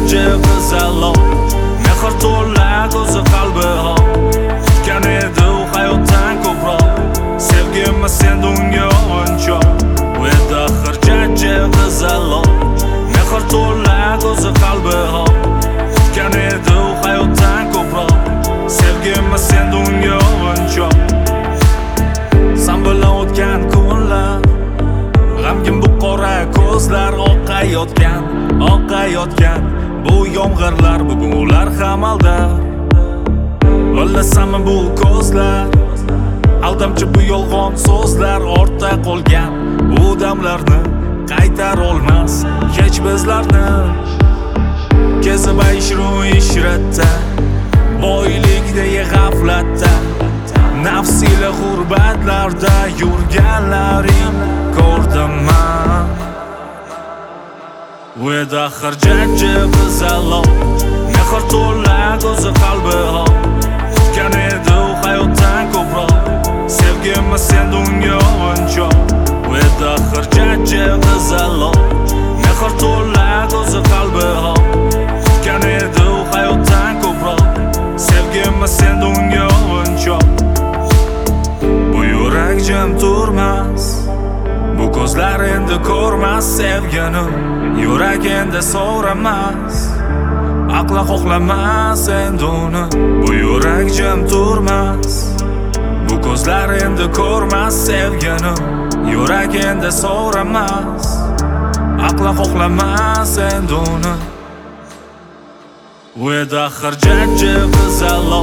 jajji qizaloq, mehr to'la ko'zi qalbi hop. Kutgan edi u hayotdan ko'proq, sevgimni sen unga o'yinchoq. Bu edi axir jajji qizaloq, mehr to'la ko'zi qalbi hop. Kutgan edi u hayotdan ko'proq, sevgimni sen unga o'yinchoq. Sen bilan o'tgan kunlar, g'amgin bu qora ko'zlar oqayotgan. Bu yomg'irlar bugun ular ham aldar. Bilasanmi bu ko'zlar, aldamchi bu yolg'on so'zlar ortda qolgan. Bu damlarni qaytara olmas hech bizlarni. Kezib ayshru ishratda, boylikda g'aflatda, nafs ila g'urbatlarda yurganlaring ko'rdim men. U edi axir jajji qizaloq, mehr to'la ko'zi qalbi hop. Kutgan edi u hayotdan ko'proq, sevgimni sen unga o'yinchoq. U edi axir jajji qizaloq, mehr to'la ko'zi qalbi hop. Kutgan edi u hayotdan ko'proq, sevgimni sen unga o'yinchoq. Bu yurak jim turmas, bu ko'zlar endi ko'rmas sevgini. Yurak endi so'ramas, aqli xohlamas endi uni. Bu yurak jim turmas, bu ko'zlar endi ko'rmas sevgini. Yurak endi so'ramas, aqli xohlamas endi uni. U edi axir jajji qizaloq,